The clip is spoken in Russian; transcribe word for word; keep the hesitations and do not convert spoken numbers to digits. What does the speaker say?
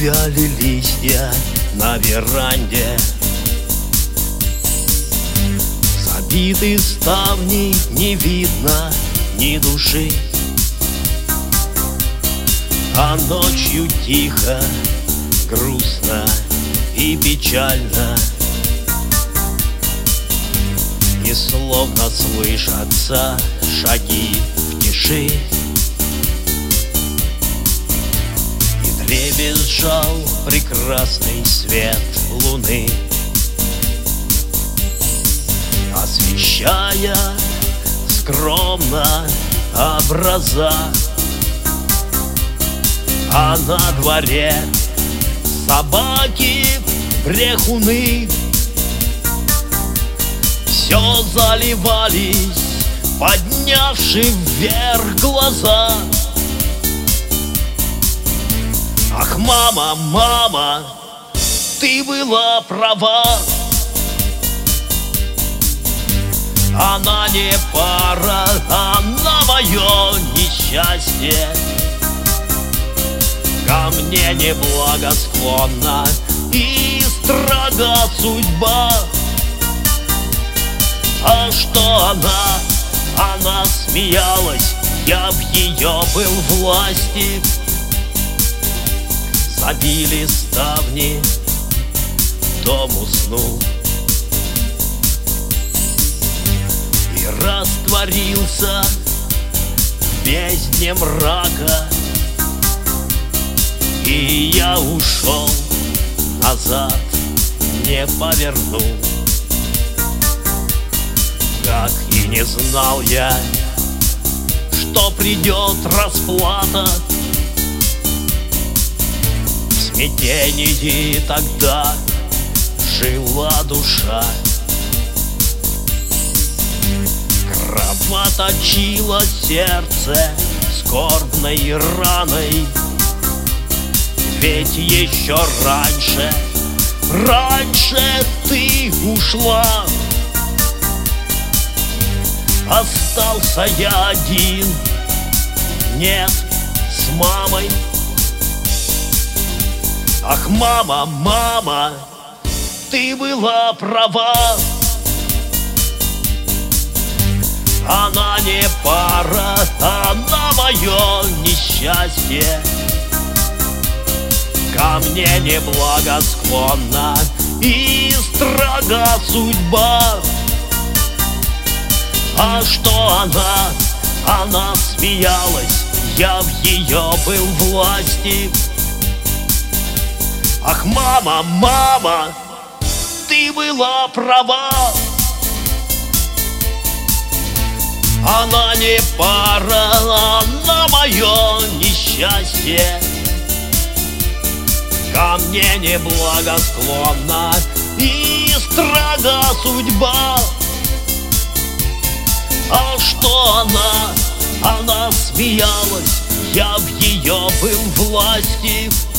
увяли листья на веранде, забиты ставни, не видно ни души. А ночью тихо, грустно и печально, и словно слышатся шаги в тиши. И дребезжал прекрасный свет луны, освещая скромно образа. А на дворе собаки брехуны все заливались, поднявши вверх глаза. Ах, мама, мама, ты была права, она не пара, она мое несчастье. Ко мне неблагосклонна и строга судьба. А что она, она смеялась, я в ее был власти. Забили ставни, дом уснул и растворился в бездне мрака. И я ушел, назад не повернул. Как и не знал я, что придет расплата. В смятении тогда жила душа, кровоточило сердце скорбной раной. Ведь еще раньше, раньше ты ушла. Остался я один, нет, с мамой. Ах, мама, мама, ты была права, она не пара, она мое несчастье. Ко мне неблагосклонна и строга судьба. А что она, она смеялась, я в ее был власти. Ах, мама, мама, ты была права, она не пара, она мое несчастье. Ко мне неблагосклонна и строга судьба. А что она, она смеялась, я в ее был власти.